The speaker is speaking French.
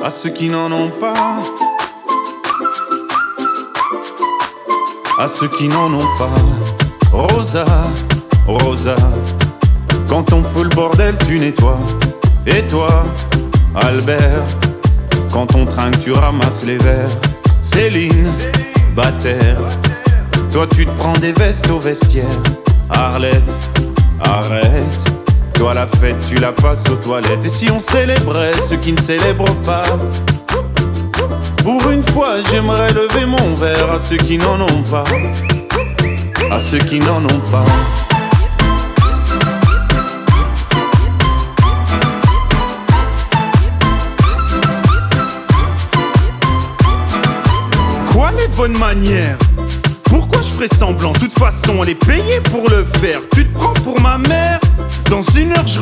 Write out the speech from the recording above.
à ceux qui n'en ont pas, à ceux qui n'en ont pas. Rosa, Rosa, quand on fout le bordel tu nettoies. Et toi, Albert, quand on trinque tu ramasses les verres. Céline, Bataire, toi tu te prends des vestes au vestiaire. Arlette, arrête, toi la fête tu la passes aux toilettes. Et si on célébrait ceux qui ne célèbrent pas, pour une fois j'aimerais lever mon verre à ceux qui n'en ont pas, à ceux qui n'en ont pas. Quoi les bonnes manières? Pourquoi je ferais semblant? De toute façon elle est payée pour le faire. Tu te prends pour ma mère? Dans une heure je